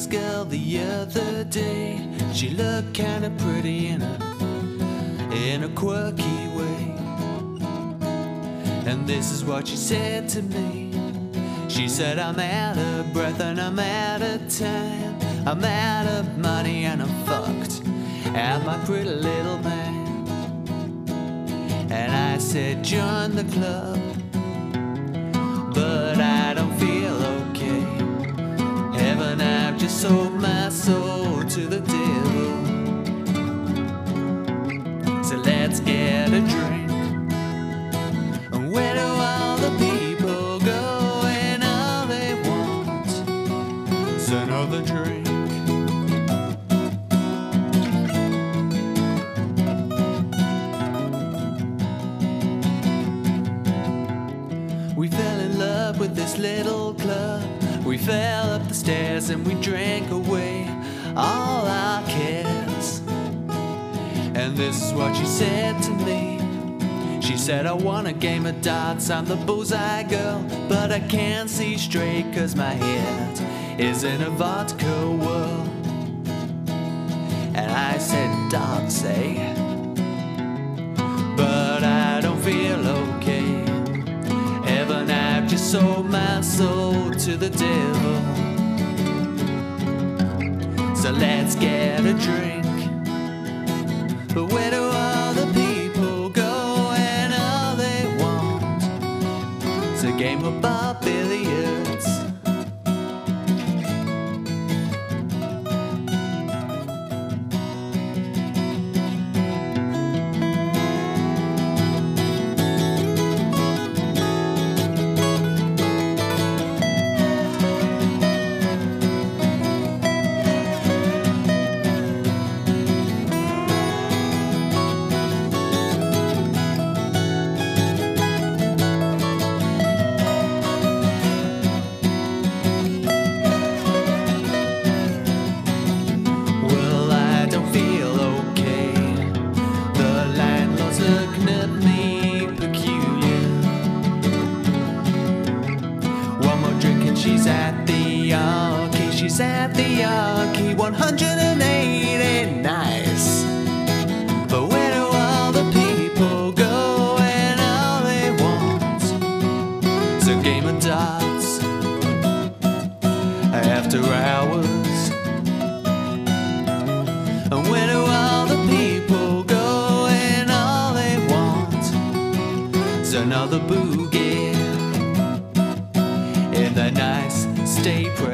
this girl the other day. She looked kinda pretty in a quirky way. And this is what she said to me. She said, I'm out of breath and I'm out of time. I'm out of money and I'm fucked out my pretty little man. And I said, join the club, but I don't feel okay. Heaven, I've just sold my soul to the devil. So let's get a drink. And where do all the people go when all they want is another drink? We fell in love with this little club. We fell up the stairs and we drank away all our cares. And this is what she said to me. She said, I want a game of darts, I'm the bullseye girl, but I can't see straight cause my head is in a vodka whirl. And I said, darts, eh? But I don't feel okay. Heaven, I've just sold my soul to the devil. So let's get a drink. But where do all the people go and all they want is a game of bar billiards? She's at the Yankee, she's at the Yankee, 180 nice. But where do all the people go and all they want is a game of darts after hours? And where do all the people go and all they want is another boogie in the nice stay present.